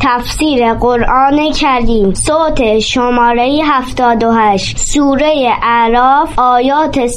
تفسیر قرآن کریم صوت شماره 78 سوره اعراف آیات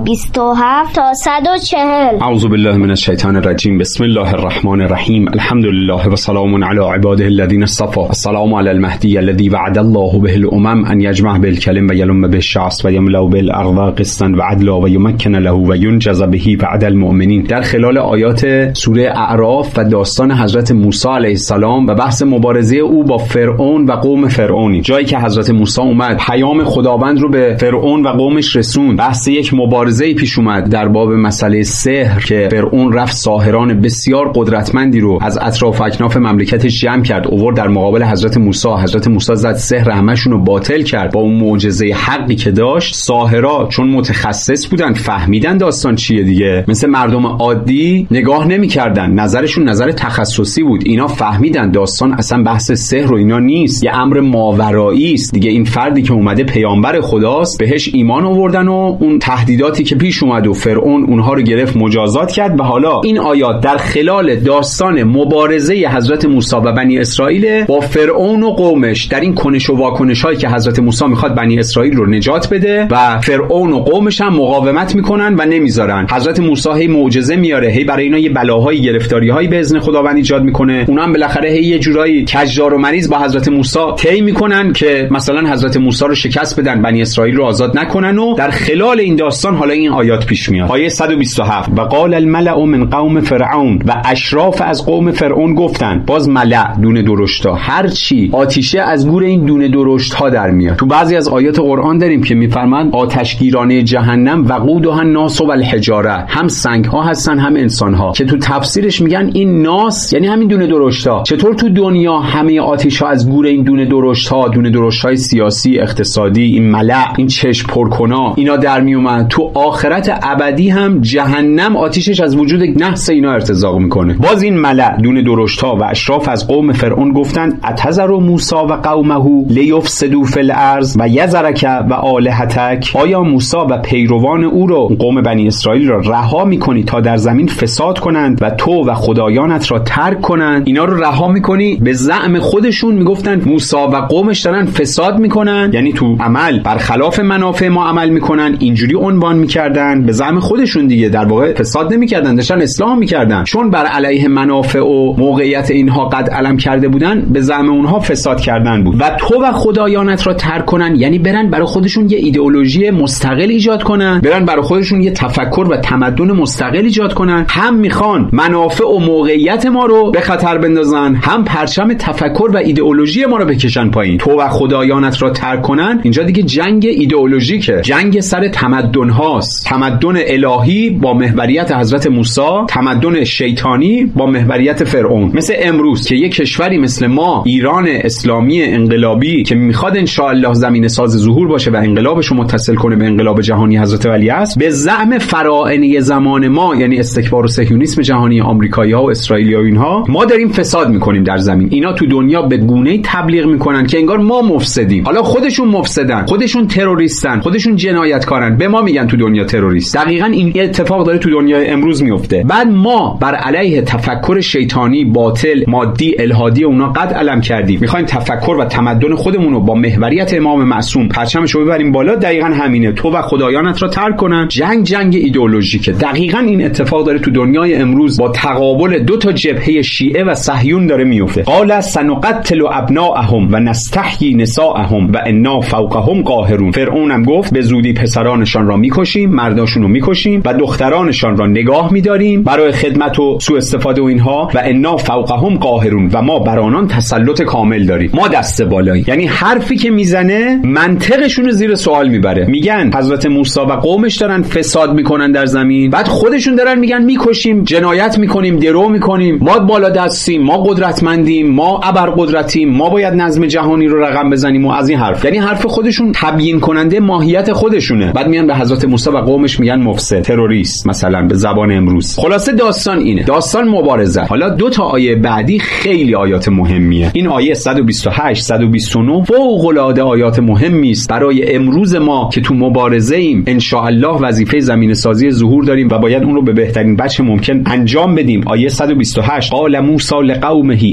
127 تا 140. اعوذ بالله من الشیطان الرجیم. بسم الله الرحمن الرحیم. الحمد لله و سلام علی عباده الذین اصطفى. السلام علی المهدی الذی وعد الله به الامم ان یجمع بالکلم و یلم بالشعث و یملا بالارض قسطا و عدلا و یمکن له و ینجز به بعد المؤمنین. در خلال آیات سوره اعراف و داستان حضرت موسی علیه السلام و بحث مبارزه او با فرعون و قوم فرعونی، جایی که حضرت موسی اومد پیام خداوند رو به فرعون و قومش رسون، بحث یک مبارزه پیش اومد در باب مسئله سحر که فرعون رفت ساحران بسیار قدرتمندی رو از اطراف اکناف مملکتش جمع کرد، اوورد در مقابل حضرت موسی. حضرت موسی زد سحر همشون رو باطل کرد با اون معجزه حقی که داشت. ساحرا چون متخصص بودن فهمیدن داستان چیه دیگه، مثل مردم عادی نگاه نمی‌کردن، نظرشون نظر تخصصی بود. اینا فهمیدن داستان اصلا بحث سحر و اینا نیست، یه امر ماورایی است دیگه. این فردی که اومده پیامبر خداست، بهش ایمان آوردن و اون تهدیداتی که پیش اومد و فرعون اونها رو گرفت مجازات کرد. و حالا این آیات در خلال داستان مبارزه حضرت موسی و بنی اسرائیل با فرعون و قومش، در این کنش و واکنش هایی که حضرت موسی میخواد بنی اسرائیل رو نجات بده و فرعون و قومش هم مقاومت میکنن و نمیذارن. حضرت موسی هی معجزه میاره، هی برای اینا یه بلاهای گرفتاری‌هایی به اذن خداوند ایجاد میکنه. اونا هم بالاخره هی یه جورایی کجدار و مریض با حضرت موسی طی میکنن که مثلا حضرت موسی رو شکست بدن، بنی اسرائیل رو آزاد نکنن. و در خلال این داستان حالا این آیات پیش میاد. آیه 127: و قال الملأ من قوم فرعون، و اشراف از قوم فرعون گفتند. باز ملأ دونه درشتا، هر چی آتیشه از گور این دونه درشت ها در میاد. تو بعضی از آیات قرآن داریم که میفرمایند آتشگیرانه جهنم وقودها الناس و الحجاره، هم سنگ ها هستن هم انسان ها، که تو تفسیرش میگن این ناس یعنی همین دونه درشتا. چطور تو دنیا همه آتش ها از گور این دونه درشت ها، دونه درشت های سیاسی اقتصادی، این ملأ، این چشم پرکنا اینا در می اومد، تو آخرت ابدی هم جهنم آتیشش از وجود نحس اینا ارتزاق میکنه. باز این ملأ دونه درشت ها و اشراف از قوم فرعون گفتند اتذر موسی و قومه لیفسدوا فی الارض و یذرک و آلهتک، آیا موسی و پیروان او رو، قوم بنی اسرائیل را رها میکنی تا در زمین فساد کنند و تو و خدایانت را ترک کنند؟ اینا رو رها میکنی. به زعم خودشون میگفتند موسی و قومش دارن فساد میکنن، یعنی تو عمل برخلاف منافع ما عمل میکنن، اینجوری عنوان میکردن. به زعم خودشون دیگه در واقع فساد نمیکردن، داشتن اصلاح میکردن، چون بر علیه منافع و موقعیت اینها قد علم کرده بودن، به زعم اونها فساد کردن بود. و تو و خدایانت را ترک کنن یعنی برن برای خودشون یه ایدئولوژی مستقل ایجاد کنن، برن برای خودشون یه تفکر و تمدن مستقل ایجاد کنن. هم میخوان منافع و موقعیت ما رو به خطر بندازن، هم پرچم تفکر و ایدئولوژی ما رو بکشن پایین. تو و خدایانت را ترک کنن، اینجا دیگه جنگ ایدئولوژیکه، جنگ سر تمدن هاست. تمدن الهی با محوریت حضرت موسی، تمدن شیطانی با محوریت فرعون. مثل امروز که یک کشوری مثل ما، ایران اسلامی انقلابی که میخواد ان شاء الله زمین ساز ظهور باشه و انقلابش رو متصل کنه به انقلاب جهانی حضرت ولیعصر، به زعم فراعنه زمان ما، یعنی استکبار و صهیونیسم جهانی آمریکایی‌ها و اسرائیلی‌ها و اینها، ما داریم فساد میکنیم در زمین. اینا تو دنیا به گونه‌ای تبلیغ میکنن که انگار ما مفسدیم. حالا خودشون مفسدن، خودشون تروریستن، خودشون جنایتکارن، به ما میگن تو دنیا تروریست. دقیقاً این اتفاق داره تو دنیای امروز میفته. بعد ما بر علیه تفکر شیطانی، باطل، مادی، الهادی اونا قد علم کردیم، میخوایم تفکر و تمدن خودمون رو با محوریت امام معصوم پرچمش رو ببریم بالا. دقیقاً همینه، تو و خدایانت را ترک کنن. جنگ ایدئولوژیکه. دقیقاً این اتفاق داره تو دنیای امروز با تقابل دو تا جبهه شیعه و صهیون داره میفته. قال سنقتل ابناءهم و نستحیی نساءهم و انا فوقهم قاهرون. فرعون هم گفت به زودی پسرانشان را میکشیم، مرداشون رو میکشیم و دخترانشان را نگاه میداریم برای خدمت و سوء استفاده و اینها، و انا فوقهم قاهرون، و ما بر آنان تسلط کامل داریم، ما دست بالایی. یعنی حرفی که میزنه منطقشون رو زیر سوال میبره. میگن حضرت موسی و قومش دارن فساد میکنن در زمین، بعد خودشون دارن میگن میکشیم، جنایت میکنیم، درو میکنیم، ما بالا دستیم، ما قدرتمندیم، ما ابرقدرتیم، ما باید نظم جهانی رو رقم بزنیم و از این حرف. یعنی حرف خودشون تبیین کننده ماهیت خودشونه. بعد میان به حضرت موسی و قومش میگن مفسد، تروریست، مثلا به زبان امروز. خلاصه داستان اینه، داستان مبارزه. حالا دو تا آیه بعدی خیلی آیات مهمیه. این آیه 128 129 فوق العاده آیات مهمی است برای امروز ما که تو مبارزه ایم. ان شاء الله وظیفه زمین سازی ظهور داریم و باید اون رو به بهترین وجه ممکن انجام بدیم. آیه 128 قال موسی لقومه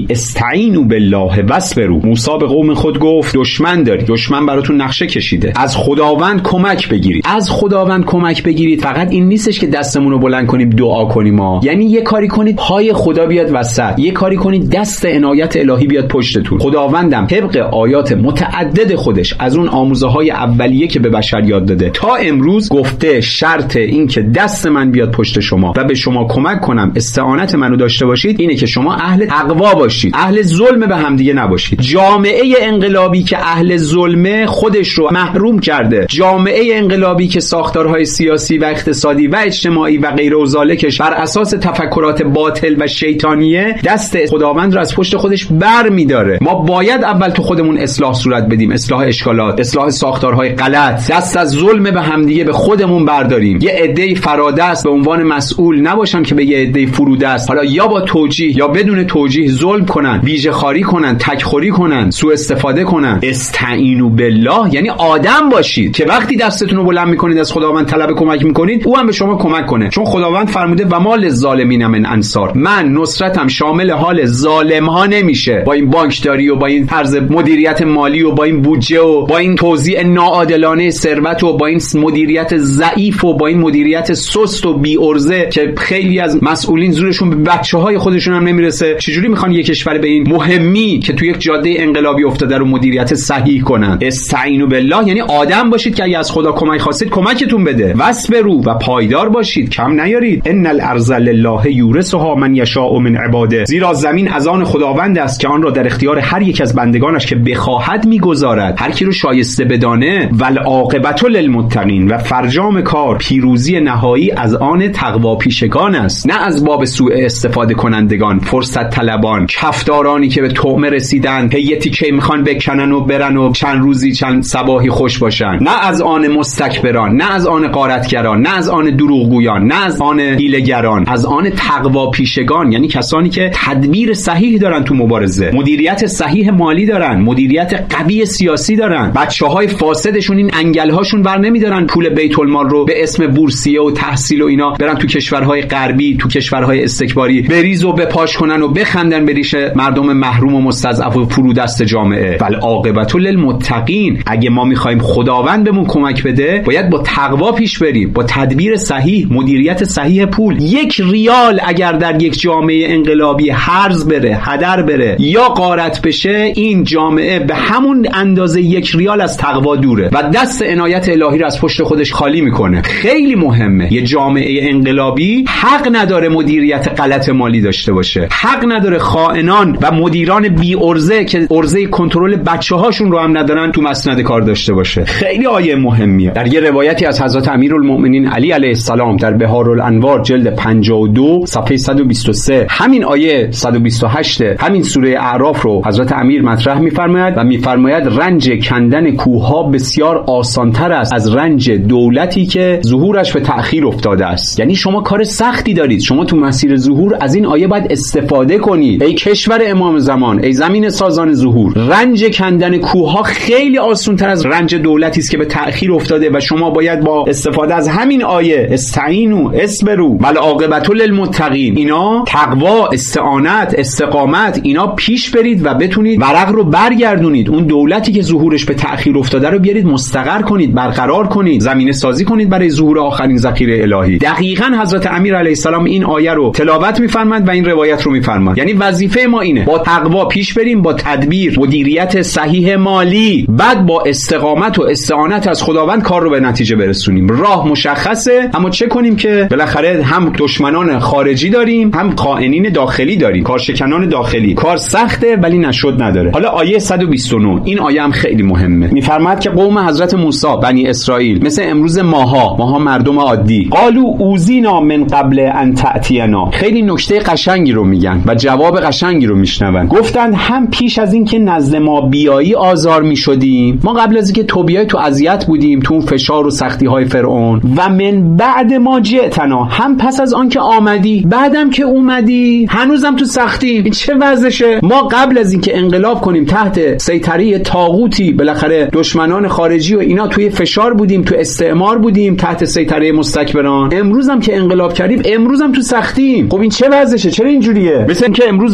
استعینوا بالله واصبروا. موسی به قوم خود گفت دشمن داری، دشمن براتون نقشه کشیده، از خداوند کمک بگیرید. از خداوند کمک بگیرید فقط این نیستش که دستمون رو بلند کنیم دعا کنیم یعنی یه کاری کنید پای خدا بیاد وسط، یه کاری کنید دست عنایت الهی بیاد پشتتون. خداوندم طبق آیات متعدد خودش از اون آموزه‌های اولیه که به بشر یاد داده تا امروز گفته شرط این که دست من بیاد پشت شما و به شما کمک کنم استعانت منو داشته باشید اینه که شما اهل تقوا باشید، اهل ظلم به همدیگه نباشید. جامعه انقلابی که اهل ظلمه خودش رو محروم کرده، جامعه انقلابی که ساختارهای سیاسی و اقتصادی و اجتماعی و غیر و ذالکش بر اساس تفکرات باطل و شیطانیه دست خداوند رو از پشت خودش بر می‌داره. ما باید اول تو خودمون اصلاح صورت بدیم، اصلاح اشکالات، اصلاح ساختارهای غلط، دست از ظلم به همدیگه به خودمون برداریم. یه عده‌ای فرادست به عنوان مسئول نباشن که به یه عده‌ای فرودست حالا یا با توجیه یا بدون توجیه ظلم کنن، ویژه خاری کنن، تکخوری کنن، سوء استفاده کنن. استعینوا بالله یعنی آدم باشید که وقتی دستتون رو بلند می‌کنید از خداوند طلب کمک می‌کنید او هم به شما کمک کنه، چون خداوند فرموده و ما للظالمین من انصار. من نصرتم شامل حال ظالم ها نمیشه با این بانکداری و با این طرز مدیریت مالی و با این بودجه و با این توزیع ناعادلانه ثروت و با این مدیریت ضعیف و با این مدیریت سست و بی ارزه که خیلی از مسئولین زورشون به بچه‌های خودشون هم نمیرسه. چجوری میخوان یک کشور به این مهمی که تو یک جاده انقلابی افتاده رو مدیریت صحیح کنن؟ استعینوا بالله یعنی آدم باشید که اگه از خدا کمک خواستید کمکتون بده. واصبروا و پایدار باشید، کم نیارید. ان الارض لله یورثها من یشاء من عباده. زیرا زمین از آن خداوند است که آن را در اختیار هر یک از بندگانش که بخواهد میگذارد. هر کی رو شایسته بدانه. والعاقبة للمتقین و فرجام کار پیروزی نهایی از آن تقوا پیشگان است، نه از باب سوء استفاده کنندگان، فرصت طلبان، کفدارانی که به طعمه رسیدن یه تیکه میخوان بکنن و برن و چند روزی چند صباحی خوش باشن، نه از آن مستکبران، نه از آن غارتگران، نه از آن دروغگویان، نه از آن حیله‌گران، از آن تقوا پیشگان یعنی کسانی که تدبیر صحیح دارن تو مبارزه، مدیریت صحیح مالی دارن، مدیریت قوی سیاسی دارن. بچه‌های فاسدشون این انگل‌هاشون بر نمیدارن پول بیت المال رو به اسم بورسیه و تحصیل و اینا برن تو کشورهای غربی، تو کشورهای استکباری بریز و بپاش کنن و بخندن به ریش مردم محروم و مستضعف و فرودست جامعه. والعاقبة للمتقین. اگه ما می‌خوایم خداوند بهمون کمک بده باید با تقوا پیش بریم، با تدبیر صحیح، مدیریت صحیح پول. 1 ریال اگر در یک جامعه انقلابی هرز بره، هدر بره یا غارت بشه، این جامعه به همون اندازه 1 ریال از تقوا دوره و دست عنایت الهی رو از پشت خودش خالی میکنه. خیلی مهمه. یه جامعه انقلابی حق نداره مدیریت غلط مالی داشته باشه، حق نداره خائنان و مدیران بی ارزه که ارزه کنترل بچه‌هاشون رو هم ندارن تو مسند کار داشته باشه. خیلی آیه مهمیه. در یه روایتی از حضرت امیرالمؤمنین علی علیه السلام در بهارالانوار جلد 52 صفحه 123 همین آیه 128 همین سوره اعراف رو حضرت امیر مطرح می‌فرماید و می‌فرماید رنج کندن کوه‌ها بسیار آسان‌تر است از رنج دولتی که ظهورش به تأخیر افتاده است. یعنی شما کار سختی دارید، شما تو مسیر ظهور از این آیه باید استفاده کنید. ای کشور امام زمان، ای زمین سازان ظهور، رنج کندن کوه‌ها خیلی آسان‌تر از رنج دولتی است که به تأخیر افتاده و شما باید با استفاده از همین آیه استعینوا اصبروا والعاقبة للمتقین، اینا تقوا، استعانت، استقامت، اینا پیش برید و بتونید ورق رو برگردونید. اون دولتی که ظهورش به تأخیر افتاده رو بیارید مستقر کنید، برقرار کنید، زمینه سازی کنید برای ظهور آخرین ذخیره الهی. دقیقاً حضرت امیر علیه السلام این آیه رو تلاوت می‌فرمایند و این روایت رو می‌فرمایند. یعنی وظیفه ما اینه با تقوا پیش بریم، با تدبیر، مدیریت صحیح مالی، بعد با استقامت و استعانت از خداوند کار رو به نتیجه برسونیم. راه مشخصه، اما چه کنیم که بالاخره هم دشمنان خارجی داریم، هم خائنین داخلی داریم، کارشکنان داخلی. کار سخته ولی نشد نداره. حالا آیه 129 این آیه هم خیلی مهمه. میفرماد که قوم حضرت موسی بنی اسرائیل مثل امروز ماها مردم عادی، قالو اوزینا من قبل ان تأتینا، خیلی نکته قشنگی رو میگن و جواب قشنگی رو میشنون. گفتن هم پیش از این که نزد ما بیایی آزار میشدیم، ما قبل از اینکه تو بیای تو اذیت بودیم، تو فشار و سختی های فرعون، و من بعد ما جئتنا، هم پس از آن که آمدی، بعدم که اومدی هنوزم تو سختی. این چه وضعشه؟ ما قبل از اینکه انقلاب کنیم تحت سیطره طاغوتی، بالاخره دشمنان خارجی و اینا توی فشار بودیم، تو استعمار بودیم، تحت سیطره مستکبران. امروز هم که انقلاب کردیم، امروز هم تو سختیم. خب این چه وضعشه؟ چرا اینجوریه؟ مثل اینکه امروز مردم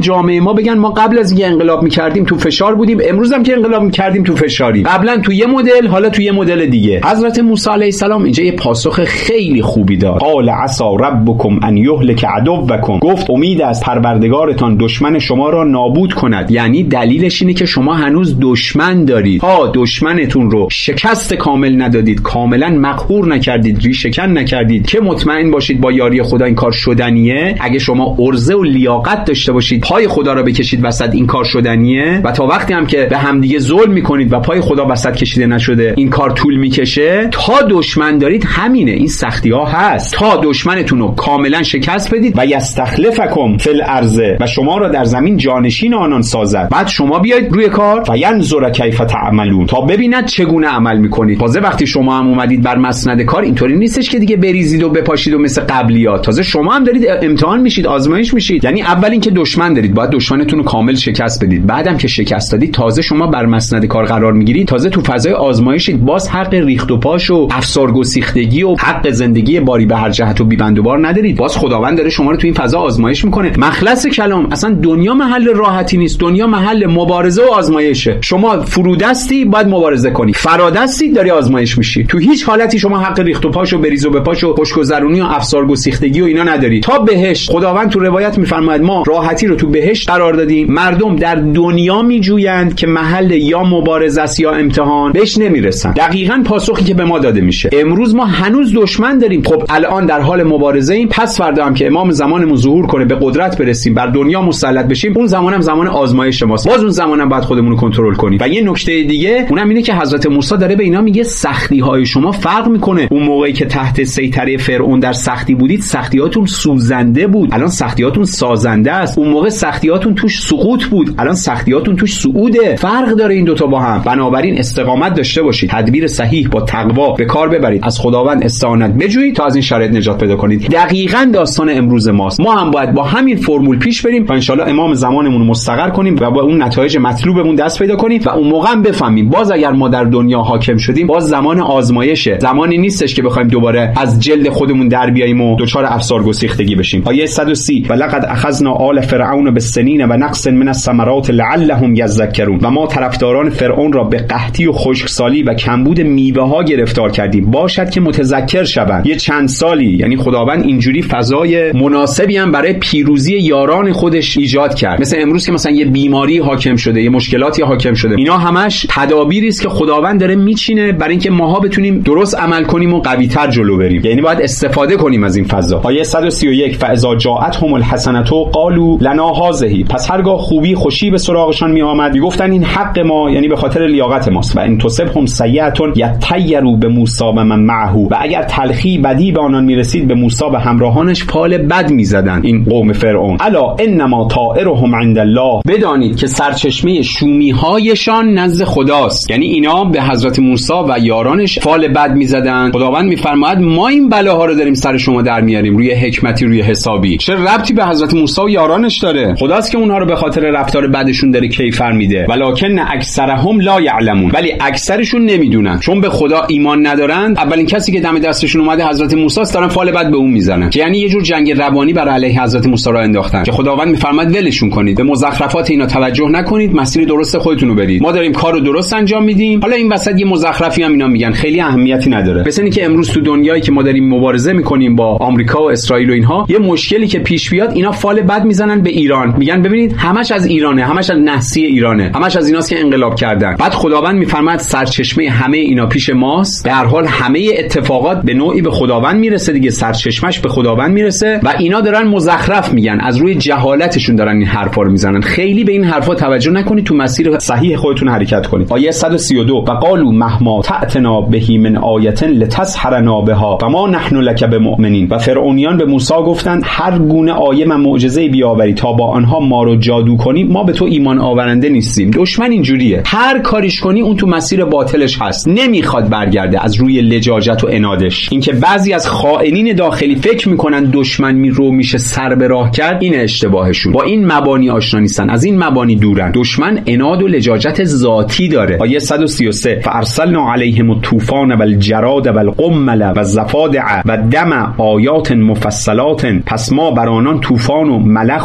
جامعه ما بگن ما قبل از اینکه انقلاب می‌کردیم تو فشار بودیم، امروز هم که انقلاب می‌کردیم تو فشاری، قبلا تو یه مدل، حالا تو یه مدل دیگه. حضرت موسی علیه السلام اینجا یه پاسخ خیلی خوبی داد. قال عسى ربکم ان یهلک عدوکم، گفت امید است پروردگارتان دشمن شما را نابود کند. یعنی دلیلش اینه که شما هنوز دشمن دارید، ها دشمنتون رو شکست کامل ندادید، کاملا مقهور نکردید، ریشه‌کن نکردید که مطمئن باشید با یاری خدا این کار شدنیه. اگه شما عرضه و لیاقت داشته باشید پای خدا را بکشید وسط، این کار شدنیه. و تا وقتی هم که به همدیگه ظلم میکنید و پای خدا وسط کشیده نشده این کار طول میکشه. تا دشمن دارید همینه، این سختی ها هست، تا دشمنتون رو کاملا شکست بدید و یستخلفکم فی الارض، و شما را در زمین جانشین آنان سازد. بعد شما بیاید روی کار و ینظر کیف تعملون، تا ببیند چگونه عمل میکنید. تازه وقتی شما هم اومدید بر مسند کار اینطوری نیستش که دیگه بریزید و بپاشید و مثل قبلیات، تازه شما هم دارید امتحان میشید، آزمایش میشید. یعنی اول اینکه دشمن دارید باید دشمنتون رو کامل شکست بدید، بعدم که شکست دادید تازه شما بر مسند کار قرار میگیرید، تازه تو فضای آزمایشید، باز حق ریخت و پاش و افسار گسیختگی و حق زندگی باری به هر جهت و بی بند و بار ندارید. باز خداوند داره شما رو تو این فضا آزمایش میکنه. مخلص کلام اصلا دنیا محل راحتی نیست، دنیا محل مبارزه و آزمایشه. شما فرودستی باید مبارزه کنی، فرادستی داری آزمایش میشی. تو هیچ حالتی شما حق ریخت و پاش و بریز و بپاش و خوشگذرونی و افسار گسیختگی و اینا نداری. تا بهشت خداوند تو روایت میفرماید ما راحتی رو تو بهشت قرار دادیم. مردم در دنیا میجویند که محل یا مبارزه است یا امتحان، بهش نمیرسن. دقیقاً پاسخی که به ما داده میشه. امروز ما هنوز دشمن داریم، خب الان در حال مبارزه ایم، پس فردا هم که امام زمانمون ظهور کنه، به قدرت برسیم، بر دنیا مسلط بشیم، اون زمانم زمان آزمایش ماست. باز اون زمانم باید خودمون رو کنترل کنیم. و یه نکته دیگه اونم اینه که حضرت موسی داره به اینا میگه سختی های شما فرق میکنه. اون موقعی که تحت سیطره فرعون در سختی بودید سختیاتون سوزنده بود، الان سختیاتون سازنده است. اون موقع سختیاتون توش سقوط بود، الان سختیاتون توش صعوده. فرق داره این دوتا با هم. بنابراین استقامت داشته باشید، تدبیر صحیح با تقوا به کار ببرید، از خداوند استعانت بجویید تا از این شرایط نجات پیدا کنید. دقیقاً داستان امروز ماست. ما هم باید با همین فرمول پیش بریم و ان شاءالله امام زمانمون رو مستقر کنیم و با اون نتایج مطلوبمون دست پیدا کنیم و اون موقع هم بفهمیم باز اگر ما در دنیا حاکم شدیم باز زمان آزمایشه، زمانی نیستش که بخوایم دوباره از جلد خودمون در بیاییم و دچار افسار گسیختگی بشیم. آیه 130 ولقد اخذنا آل فرعون بالسنین و نقص من الثمرات لعلهم یذکرون، و ما طرفداران فرعون را به قحطی و خشکسالی و کمبود میوه ها گرفتار کردیم باشد که متذکر شوند. یه چند سالی یعنی خداوند اینجوری فضای مناسبی هم برای پیروزی یاران خودش ایجاد کرد. مثل امروز که مثلا یه بیماری حاکم شده، یه مشکلاتی حاکم شده، اینا همش تدابیری است که خداوند داره میچینه برای اینکه ماها بتونیم درست عمل کنیم و قوی‌تر جلو بریم. یعنی باید استفاده کنیم از این فضا. آیه 131 فاذا جاءتهم الحسنه قالوا لنا هذه، پس هرگاه خوبی خوشی به سراغشان می آمد میگفتن این حق ما، یعنی به خاطر لیاقت ماست. و ان تصبهم سیئه یطیروا بموسی و من معه، و اگر تلخی بدی به آنان میرسید به موسی و همراهانش فال بد میزدن این قوم فرعون. الا انما طائرهم عند الله، بدانید که سرچشمه شومی هایشان نزد خداست. یعنی اینا به حضرت موسی و یارانش فال بد میزدن. خداوند میفرماید ما این بلاها رو داریم سر شما در میاریم، روی حکمتی، روی حسابی. چه ربطی به حضرت موسی و یارانش داره؟ خداست که اونها رو به خاطر رفتار بدشون داره کیفر میده. ولکن اکثرهم لا یعلمون، ولی اکثرشون نمیدونن، چون به خدا ایمان ندارن. اولین کسی که دم دستشون اومده حضرت موسی است، دارن فال بد به اون میزنن، که یعنی یه جور جنگ روانی بر علیه حضرت موسی را انداختن، که خداوند میفرماید ولشون کنید، به مزخرفات اینا توجه نکنید، مسیر درست خودتون رو برید، ما داریم کارو درست انجام میدیم. حالا این وسط یه مزخرفی هم اینا میگن، خیلی اهمیتی نداره. مثلا اینکه امروز تو دنیایی که ما داریم مبارزه میکنیم با آمریکا و اسرائیل و اینها، یه مشکلی که پیش بیاد اینا فال بد میزنن به ایران، میگن ببینید همش از ایرانه، همش از نحسی ایرانه، همش از ایناست که انقلاب کردن. بعد خداوند میفرماید سرچشمه همه اینا پیش ماست. به هر حال همه اتفاقات به نوعی به خداوند میرسه دیگه، سرچشمش به خداوند میرسه و اینا دارن مزخرف میگن، از روی جهالتشون دارن این حرفا رو میزنن. خیلی به این حرفا توجه نکنید، تو مسیر صحیح خودتون حرکت کنید. آیه 132 و قالوا مهما تأتنا به من آیه لتسحرنا بها و ما نحن لک بمؤمنین، و فرعونیان به موسی گفتند هر گونه آیه و معجزه بیاوری تا با آنها ما رو جادو کنی، ما به تو ایمان آورنده نیستیم. دشمن اینجوریه، هر کاریش کنی اون تو مسیر باطلش هست، نمیخواد برگرده از روی لجاجت و عنادش. اینکه بعضی از خائنین داخلی فکر میکنن دشمن میشه سر به راه کرد، این اشتباهشون. با این مبانی آشنا نیستن، از این مبانی دورن. دشمن عناد و لجاجت ذاتی داره. آیه 133 فارسلنا علیهم الطوفان والجراد والقمل والضفادع والدم آیات مفصلات، پس ما بر آنان طوفان و ملخ و حیوان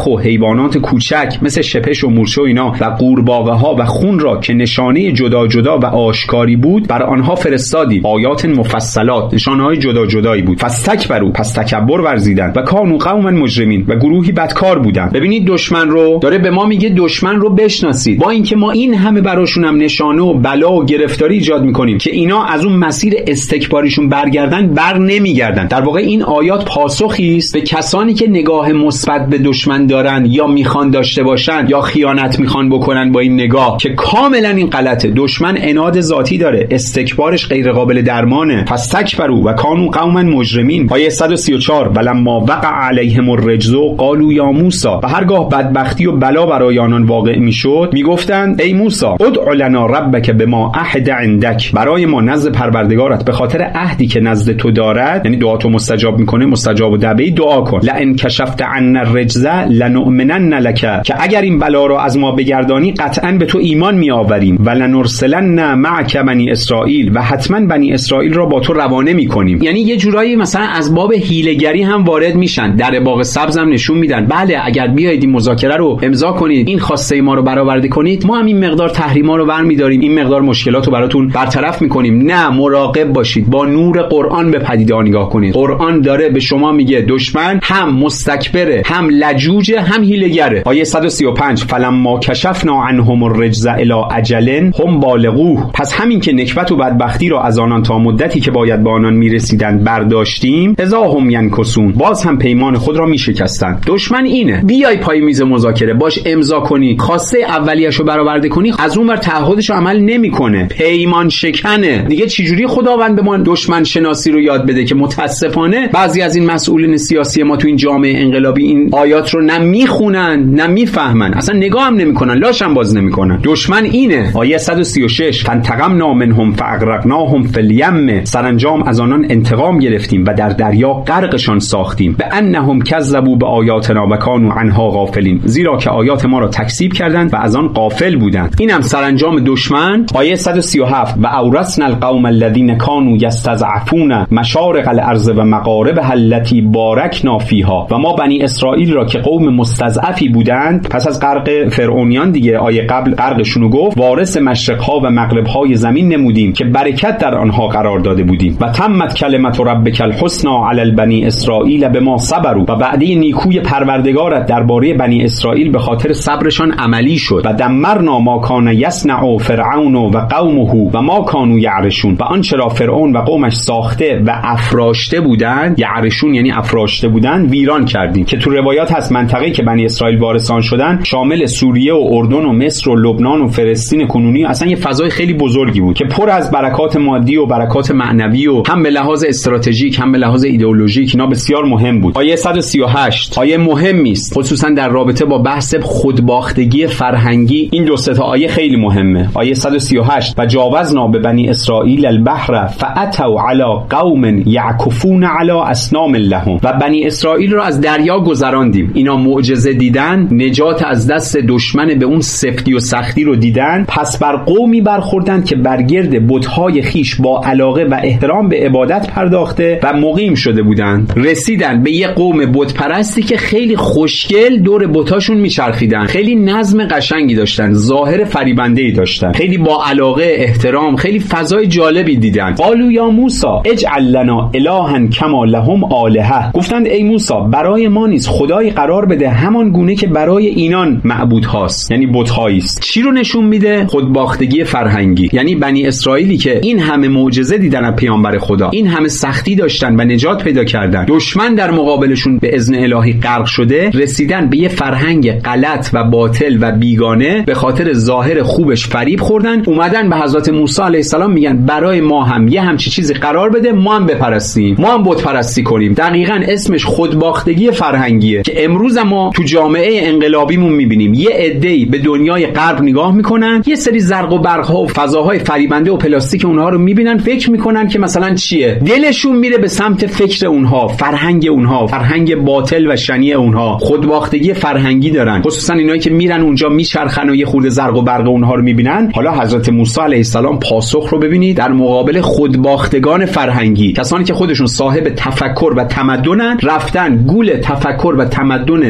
حیوانات کوچک مثل شپش و مورچه و اینا و قورباغه ها و خون را که نشانه جدا جدا و آشکاری بود بر آنها فرستادی، آیات مفصلات، نشانه های جدا جدایی بود. فاستکبروا، پس تکبر ورزیدند، و کانوا قوما مجرمین، و گروهی بدکار بودند. ببینید دشمن رو داره به ما میگه دشمن رو بشناسید، با اینکه ما این همه براشون هم نشانه و بلا و گرفتاری ایجاد میکنیم که اینا از اون مسیر استکباریشون برگردن بر نمیگردن. در واقع این آیات پاسخی است به کسانی که نگاه مثبت به دشمن دارن یا میخوان داشته باشن یا خیانت میخوان بکنن با این نگاه، که کاملا این غلطه. دشمن عناد ذاتی داره، استکبارش غیر قابل درمانه. فاستکبروا و کانوا قوما مجرمین. آیه 134 ولما وقع علیهم الرجز قالوا یا موسی، و هرگاه بدبختی و بلا برای آنان واقع میشد میگفتند ای موسی ادع لنا ربک بما عهد عندک، برای ما نزد پروردگارت به خاطر عهدی که نزد تو دارد، یعنی دعا تو مستجاب میکنه، مستجاب الدعوه، دعا کن. لئن کشفت عنا الرجز لنؤمنن لک، که اگر این بلا را از ما بگردانی قطعا به تو ایمان میآوریم. ولنرسلن معک بنی اسرائیل، و حتما بنی اسرائیل را با تو روانه میکنیم. یعنی یه جورایی مثلا از باب حیله‌گری هم وارد میشن، در باغ سبز هم نشون میدن بله اگر بیایید این مذاکره رو امضا کنید، این خواسته ما رو برآورده کنید، ما هم این مقدار تحریما رو برمی‌داریم، این مقدار مشکلات رو براتون برطرف میکنیم. نه، مراقب باشید، با نور قرآن به پدیده ها نگاه کنید. قرآن داره به شما میگه دشمن هم مستکبره، هم لجوجه، هم حیله‌گره. آیه 135 فلما کشفنا عنهم الرجز الی اجل هم بالغوه، پس همین که نکبت و بدبختی را از آنان تا مدتی که باید به آنان میرسیدند برداشتیم، اذا هم ینکثون، باز هم پیمان خود را میشکستند. دشمن اینه، بیای پای میز مذاکره باش امضا کنی، خواسته اولیه‌شو برآورده کنی، از اون ور تعهدشو عمل نمیکنه، پیمان شکنه. دیگه چجوری خداوند به ما دشمن شناسی رو یاد بده که متاسفانه بعضی از این مسئولین سیاسی ما تو این جامعه انقلابی این آیات رو نه میخونن نه میفهمن، اصلا نگاه هم نمیکنن، لاش هم باز نمیکنن. دشمن اینه. آیه 136 فانتقمنا منهم فاغرقناهم فی الیم، سرانجام از آنان انتقام گرفتیم و در دریا غرقشان ساختیم. بانهم کذبوا بآیاتنا و کانوا عنها غافلین، زیرا که آیات ما را تکذیب کردند و از آن غافل بودند. اینم سرانجام دشمن. آیه 137 و اورثنا القوم الذين كانوا يستضعفون مشارق الارض و مغاربها التي باركنا فيها، و ما بنی اسرائیل را که قوم مستضعفی بودند پس از غرق فرعونیان دیگه آیه قبل غرقشون گفت، وارث مشرقها و مغربهای زمین نمودیم که برکت در آنها قرار داده بودیم. و تمت کلمت ربک الحسنى علی البنی اسرائیل بما صبروا، و وعده نیکوی پروردگارت درباره بنی اسرائیل به خاطر صبرشان عملی شد. و دمرنا ما کان یصنع فرعون و قومه و ما کانوا یعرشون، و آنچه را فرعون و قومش ساخته و افراشته بودند، یعرشون یعنی افراشته بودند، ویران کردیم. که تو روایات هست منطقه‌ای که بنی اسرائیل وارثان شدن شامل سوریه و اردن و مصر و لبنان و فلسطین کنونی، اصلا یه فضای خیلی بزرگی بود که پر از برکات مادی و برکات معنوی و هم به لحاظ استراتژیک هم به لحاظ ایدئولوژیک اینا بسیار مهم بود. آیه 138 آیه مهمی است، خصوصا در رابطه با بحث خودباختگی فرهنگی. این دو تا آیه خیلی مهمه. آیه 138 و جاوزنا به بنی اسرائیل البحر فاتوا علی قوم یعکفون علی اصنام لهم، و بنی اسرائیل را از دریا گذراندیم. اینا معجزه دیدن، نجات از دست دشمن به اون سفتی و سختی رو دیدن، پس بر قومی برخوردند که برگرد بت‌های خیش با علاقه و احترام به عبادت پرداخته و مقیم شده بودند. رسیدن به یه قوم بت پرستی که خیلی خوشگل دور بتاشون میچرخیدن، خیلی نظم قشنگی داشتن، ظاهر فریبنده‌ای داشتن، خیلی با علاقه، احترام، خیلی فضای جالبی دیدن. قالوا یا موسی اجعل لنا الها کما لهم آلهه، گفتند ای موسی برای ما نیز خدایی قرار بده همان گونه که برای اینان معبود هاست، یعنی بت هاییست. چی رو نشون میده؟ خودباختگی فرهنگی. یعنی بنی اسرائیلی که این همه معجزه دیدن از پیامبر خدا، این همه سختی داشتن و نجات پیدا کردن، دشمن در مقابلشون به اذن الهی غرق شده، رسیدن به یه فرهنگ غلط و باطل و بیگانه، به خاطر ظاهر خوبش فریب خوردن، اومدن به حضرت موسی علیه السلام میگن برای ما هم یه همچی چیزی قرار بده، ما هم بپرستیم، ما هم بت پرستی کنیم. دقیقاً اسمش خودباختگی فرهنگیه که امروز ما تو جامعه انقلابیمون میبینیم. یه عده‌ای به دنیای غرب نگاه میکنن، یه سری زرق و برق‌ها و فضاهای فریبنده و پلاستیک اونها رو میبینن، فکر میکنن که مثلا چیه، دلشون میره به سمت فکر اونها، فرهنگ اونها، فرهنگ باطل و شنیع اونها. خودباختگی فرهنگی دارن، خصوصا اینایی که میرن اونجا میچرخن و یه خورده زرق و برق اونها رو میبینن. حالا حضرت موسی علیه السلام پاسخ رو ببینید در مقابل خودباختگان فرهنگی، کسانی که خودشون صاحب تفکر و تمدنن، رفتن گول تفکر و تمدن شیطانی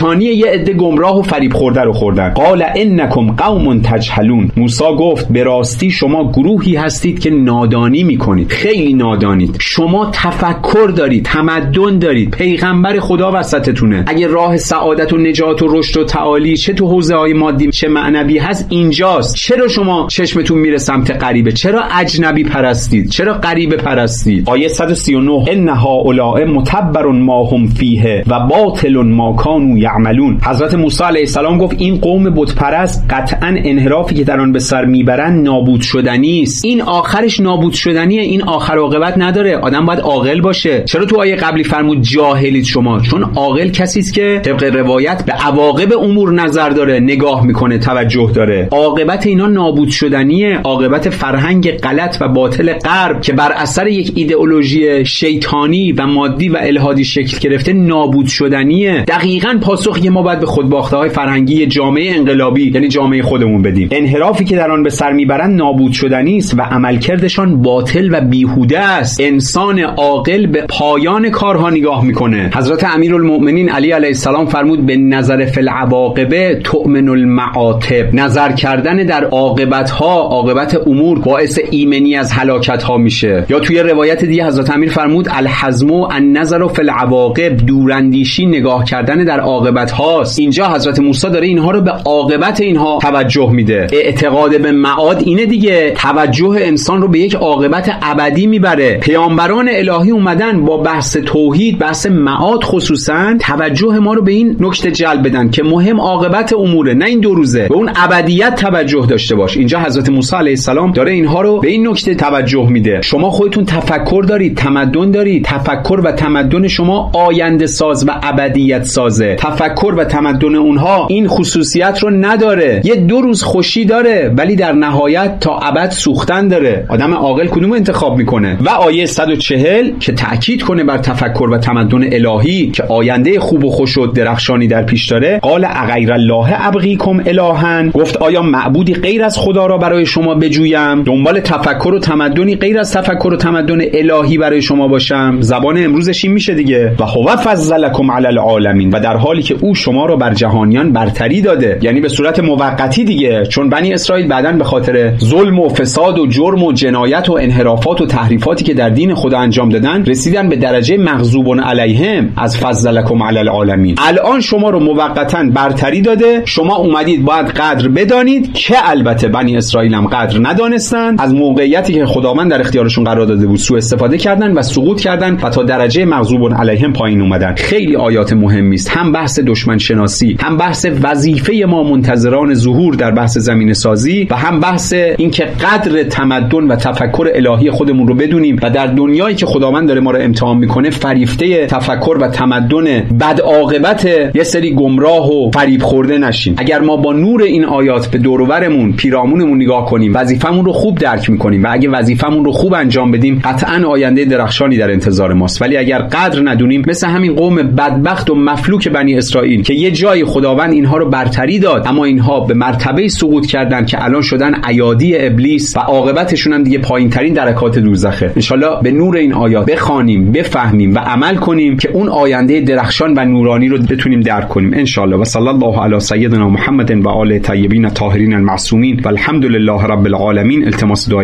شیطانی یه عده گمراه و فریب خورده رو خوردن. قال انکم قوم تجهلون. موسی گفت به راستی شما گروهی هستید که نادانی میکنید، خیلی نادانید. شما تفکر دارید، تمدن دارید، پیغمبر خدا وسطتونه. اگه راه سعادت و نجات و رشد و تعالی چه تو حوزه های مادی چه معنوی هست اینجاست. چرا شما چشمتون میره سمت غریبه؟ چرا اجنبی پرستید؟ چرا غریبه پرستید؟ آیه 139 ان هؤلاء متبر ما هم فیه و باطل ما کانوا یعملون. حضرت موسی علیه السلام گفت این قوم بت پرست قطعا انحرافی که در آن به سر میبرن نابود شدنی است. این آخرش نابود شدنیه، این آخر عاقبت نداره. آدم باید عاقل باشه. چرا تو آیه قبلی فرمود جاهلید شما؟ چون عاقل کسی است که طبق روایت به عواقب امور نظر داره، نگاه میکنه، توجه داره. عاقبت اینا نابود شدنیه، عاقبت فرهنگ غلط و باطل غرب که بر اثر یک ایدئولوژی شیطانی و مادی و الهادی شکل گرفته نابود شدنیه. دقیقاً پاسخی که ما باید به خودباخته‌های فرهنگی جامعه انقلابی یعنی جامعه خودمون بدیم. انحرافی که در آن به سر میبرن نابود شدنی است و عملکردشان باطل و بیهوده است. انسان عاقل به پایان کارها نگاه میکنه. حضرت امیرالمؤمنین علی علیه السلام فرمود به نظر فی العواقب تؤمن المعاطب. نظر کردن در عاقبت‌ها، عاقبت امور باعث ایمنی از هلاکت‌ها میشه. یا توی روایت دیگه حضرت امیر فرمود الحزم النظر فی العواقب، دوراندیشی نگاه کردن در عاقبت هاست. اینجا حضرت موسی داره اینها رو به عاقبت اینها توجه میده. اعتقاد به معاد اینه دیگه، توجه انسان رو به یک عاقبت ابدی میبره. پیامبران الهی اومدن با بحث توحید، بحث معاد خصوصا توجه ما رو به این نکته جلب بدن که مهم عاقبت اموره، نه این دو روزه. به اون ابدیت توجه داشته باش. اینجا حضرت موسی علیه السلام داره اینها رو به این نکته توجه میده. شما خودتون تفکر دارید، تمدن دارید. تفکر و تمدن شما آینده ساز و ابدیت سازه. تفکر و تمدن اونها این خصوصیت رو نداره. یه دو روز خوشی داره ولی در نهایت تا ابد سوختن داره. آدم عاقل کدوم انتخاب میکنه؟ و آیه 140 که تأکید کنه بر تفکر و تمدن الهی که آینده خوب و خوش و درخشانی در پیش داره. قال اغیر الله ابغیکم الها. گفت آیا معبودی غیر از خدا را برای شما بجویم؟ دنبال تفکر و تمدنی غیر از تفکر و تمدن الهی برای شما باشم؟ زبان امروزش این میشه دیگه. و هو فضلکم علی العالمین. و در حالی که او شما را بر جهانیان برتری داده، یعنی به صورت موقتی دیگه، چون بنی اسرائیل بعداً به خاطر ظلم و فساد و جرم و جنایت و انحرافات و تحریفاتی که در دین خدا انجام دادن رسیدن به درجه مغضوب علیهم از فضلکم علی العالمین. الان شما رو موقتاً برتری داده، شما اومدید باید قدر بدانید که البته بنی اسرائیل هم قدر ندانستن. از موقعیتی که خداوند در اختیارشون قرار داده بود سوء استفاده کردن و سقوط کردن و تا درجه مغضوب علیهم پایین اومدن. خیلی آیات مهمی است، هم بحث دشمن شناسی، هم بحث وظیفه ما منتظران ظهور در بحث زمینه سازی و هم بحث اینکه قدر تمدن و تفکر الهی خودمون رو بدونیم و در دنیایی که خداوند داره ما رو امتحان میکنه فریفته تفکر و تمدن بد عاقبت یه سری گمراه و فریب خورده نشیم. اگر ما با نور این آیات به دور و برمون پیرامونمون نگاه کنیم، وظیفمون رو خوب درک میکنیم و اگه وظیفمون رو خوب انجام بدیم قطعاً آینده درخشانی در انتظار ماست. ولی اگر قدر ندونیم، مثل همین قوم بدبخت و مفلوک بنی اسرائیل که یه جای خداوند اینها رو برتری داد اما اینها به مرتبه سقوط کردن که الان شدن ایادی ابلیس و عاقبتشون هم دیگه پایین‌ترین درکات دوزخه. انشالله به نور این آیات بخوانیم، بفهمیم و عمل کنیم که اون آینده درخشان و نورانی رو بتونیم درک کنیم انشالله. و صلی الله علی سیدنا محمد و آله طیبین الطاهرین المعصومین و الحمد لله رب العالمین. التماس دعای